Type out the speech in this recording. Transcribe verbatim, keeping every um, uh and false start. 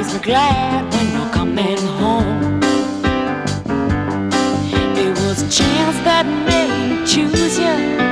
makes me glad when you're coming home. It was a chance that made me choose you.